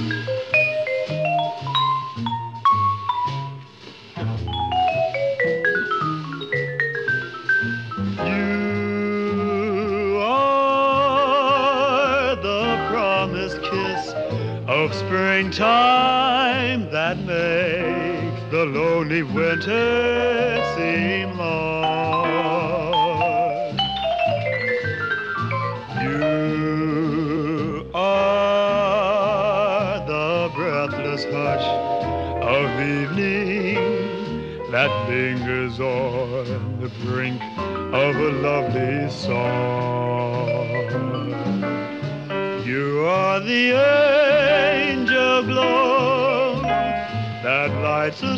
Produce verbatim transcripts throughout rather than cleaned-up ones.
You are the promised kiss of springtime that makes the lonely winter seem long. You are the breathless hush of evening that lingers on the brink of a lovely song. You are the angel glow that lights a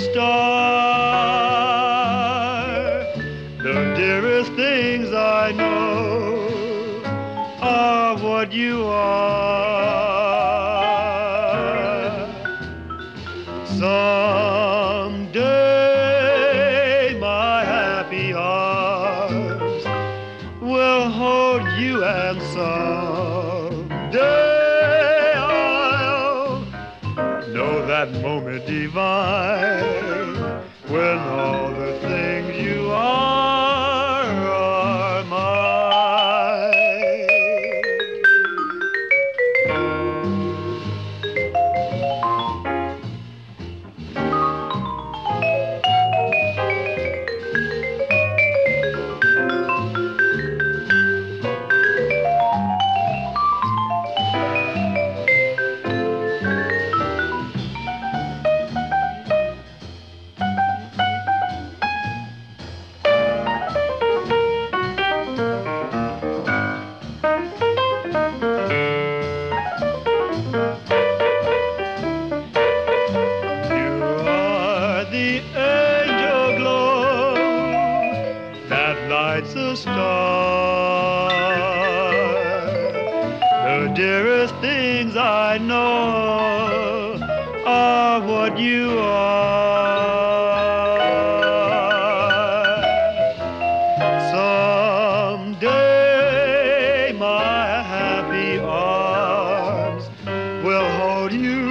star. The dearest things I know are what you are. Someday my happy arms will hold you, and someday I'll know that moment divine when all the things you are are mine. The angel glow that lights a star. The dearest things I know are what you are. Someday my happy arms will hold you,